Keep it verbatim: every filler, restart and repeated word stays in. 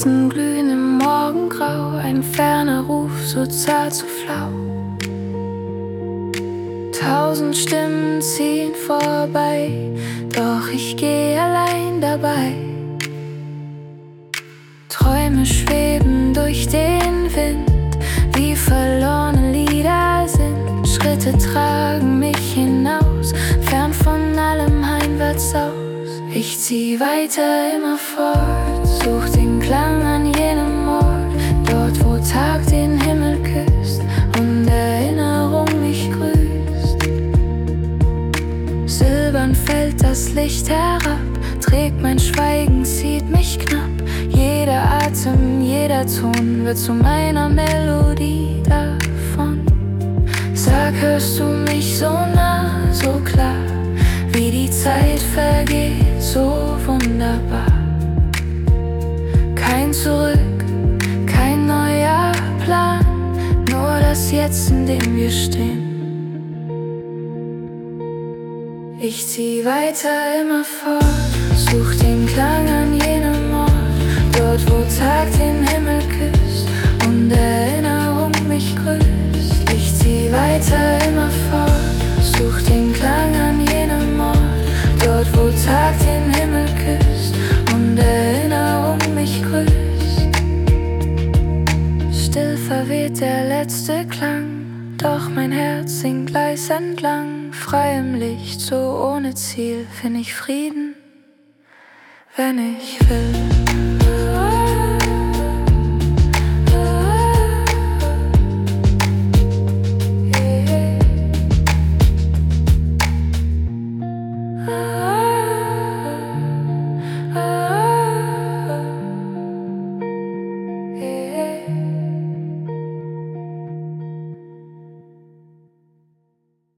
Kerzen glühen im Morgengrau, ein ferner Ruf, so zart, so flau. Tausend Stimmen ziehen vorbei, doch ich geh allein dabei. Träume schweben durch den Wind, wie verlorene Lieder sind. Schritte tragen mich hinaus, fern von allem heimwärts aus. Ich zieh weiter immer fort, such den Klang an jenem Ort, dort wo Tag den Himmel küsst und Erinnerung mich grüßt. Silbern fällt das Licht herab, trägt mein Schweigen, zieht mich knapp. Jeder Atem, jeder Ton wird zu meiner Melodie davon. Sag, hörst du mich so nah, so klar, wie die Zeit vergeht, so wunderbar. Kein Zurück, kein neuer Plan, nur das Jetzt, in dem wir stehen. Ich zieh weiter immer fort, such den Klang an jenem Ort, dort wo Tag den Himmel küsst und Erinnerung mich grüßt. Ich zieh weiter immer fort, such den Klang an jenem Ort, dort wo Tag den Himmel küsst und Erinnerung mich grüßt. Still verweht der letzte Klang, doch mein Herz singt leis entlang. Frei im Licht, so ohne Ziel, find ich Frieden, wenn ich will.